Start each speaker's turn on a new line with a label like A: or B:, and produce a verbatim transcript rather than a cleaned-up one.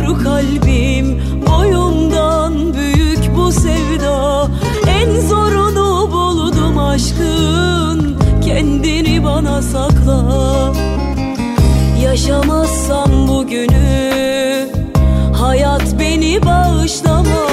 A: kalbim, boyumdan büyük bu sevda. En zorunu buldum aşkın, kendini bana sakla. Yaşamazsam bugünü, hayat beni bağışlamaz.